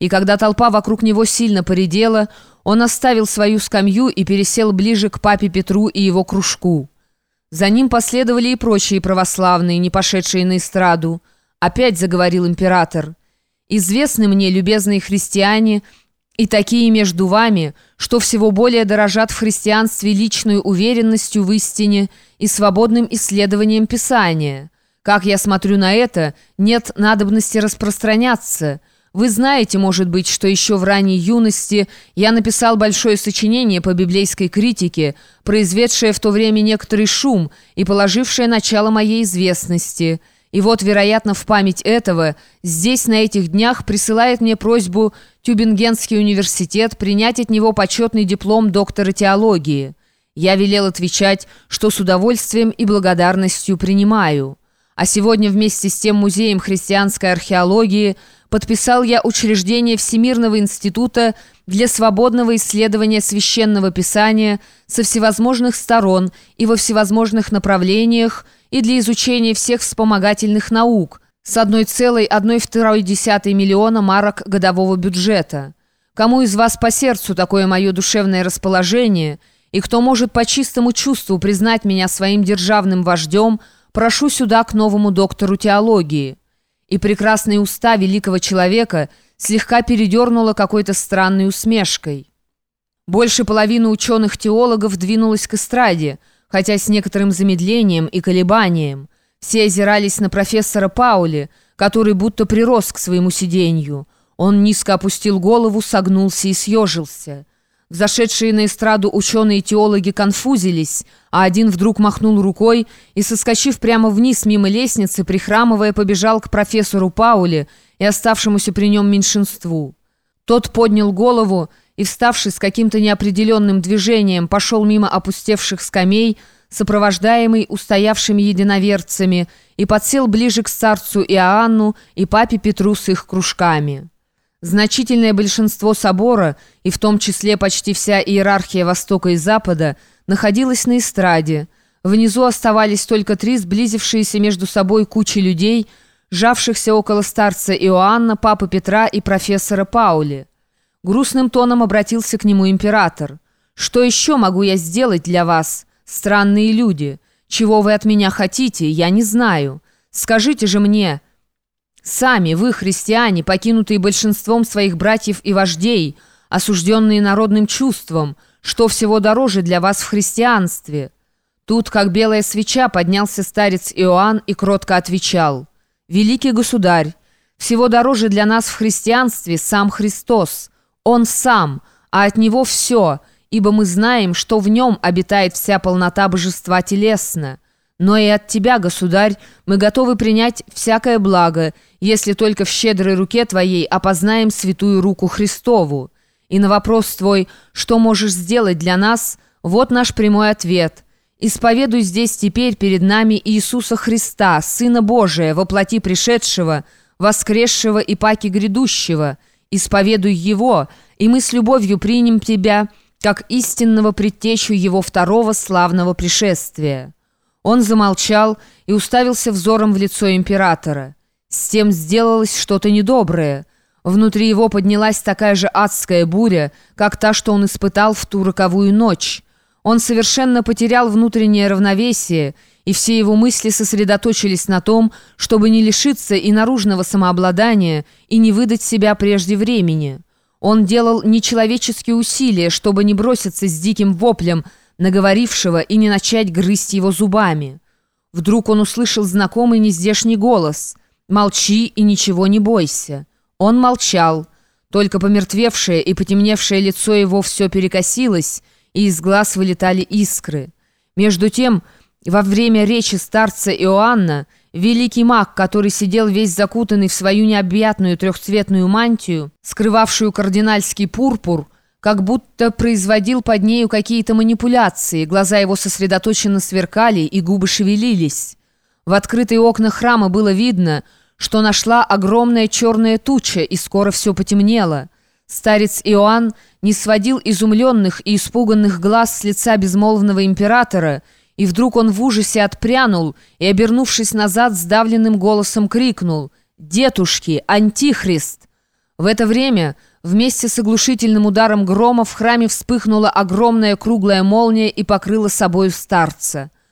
и когда толпа вокруг него сильно поредела, он оставил свою скамью и пересел ближе к папе Петру и его кружку. За ним последовали и прочие православные, не пошедшие на эстраду. Опять заговорил император. «Известны мне, любезные христиане, и такие между вами, что всего более дорожат в христианстве личной уверенностью в истине и свободным исследованием Писания. Как я смотрю на это, нет надобности распространяться. Вы знаете, может быть, что еще в ранней юности я написал большое сочинение по библейской критике, произведшее в то время некоторый шум и положившее начало моей известности. И вот, вероятно, в память этого, здесь на этих днях присылает мне просьбу Тюбингенский университет принять от него почетный диплом доктора теологии. Я велел отвечать, что с удовольствием и благодарностью принимаю. А сегодня вместе с тем музеем христианской археологии подписал я учреждение Всемирного института для свободного исследования священного писания со всевозможных сторон и во всевозможных направлениях и для изучения всех вспомогательных наук с 1,1/2 миллиона марок годового бюджета. Кому из вас по сердцу такое мое душевное расположение, и кто может по чистому чувству признать меня своим державным вождем, прошу сюда к новому доктору теологии». И прекрасные уста великого человека слегка передернуло какой-то странной усмешкой. Больше половины ученых-теологов двинулась к эстраде, хотя с некоторым замедлением и колебанием. Все озирались на профессора Паули, который будто прирос к своему сиденью. Он низко опустил голову, согнулся и съежился. Взошедшие на эстраду ученые-теологи конфузились, а один вдруг махнул рукой и, соскочив прямо вниз мимо лестницы, прихрамывая, побежал к профессору Паули и оставшемуся при нем меньшинству. Тот поднял голову и, вставший с каким-то неопределенным движением, пошел мимо опустевших скамей, сопровождаемый устоявшими единоверцами, и подсел ближе к старцу Иоанну и папе Петру с их кружками. Значительное большинство собора, и в том числе почти вся иерархия Востока и Запада, находилась на эстраде. Внизу оставались только 3 сблизившиеся между собой кучи людей, сжавшихся около старца Иоанна, папы Петра и профессора Паули. Грустным тоном обратился к нему император. «Что еще могу я сделать для вас, странные люди? Чего вы от меня хотите, я не знаю. Скажите же мне...» Сами вы, христиане, покинутые большинством своих братьев и вождей, осужденные народным чувством, что всего дороже для вас в христианстве? Тут, как белая свеча, поднялся старец Иоанн и кротко отвечал: «Великий государь, всего дороже для нас в христианстве сам Христос. Он сам, а от Него все, ибо мы знаем, что в Нем обитает вся полнота божества телесно. Но и от Тебя, государь, мы готовы принять всякое благо, если только в щедрой руке Твоей опознаем святую руку Христову. И на вопрос Твой, что можешь сделать для нас, вот наш прямой ответ. Исповедуй здесь теперь перед нами Иисуса Христа, Сына Божия, во плоти пришедшего, воскресшего и паки грядущего. Исповедуй Его, и мы с любовью примем Тебя, как истинного предтечу Его второго славного пришествия». Он замолчал и уставился взором в лицо императора. С тем сделалось что-то недоброе. Внутри его поднялась такая же адская буря, как та, что он испытал в ту роковую ночь. Он совершенно потерял внутреннее равновесие, и все его мысли сосредоточились на том, чтобы не лишиться и наружного самообладания, и не выдать себя прежде времени. Он делал нечеловеческие усилия, чтобы не броситься с диким воплем наговорившего и не начать грызть его зубами. Вдруг он услышал знакомый нездешний голос: «Молчи и ничего не бойся». Он молчал, только помертвевшее и потемневшее лицо его все перекосилось, и из глаз вылетали искры. Между тем, во время речи старца Иоанна, великий маг, который сидел весь закутанный в свою необъятную трехцветную мантию, скрывавшую кардинальский пурпур, как будто производил под нею какие-то манипуляции, глаза его сосредоточенно сверкали и губы шевелились. В открытые окна храма было видно, что нашла огромная черная туча, и скоро все потемнело. Старец Иоанн не сводил изумленных и испуганных глаз с лица безмолвного императора, и вдруг он в ужасе отпрянул и, обернувшись назад, сдавленным голосом крикнул: «Детушки, антихрист!» В это время вместе с оглушительным ударом грома в храме вспыхнула огромная круглая молния и покрыла собою старца.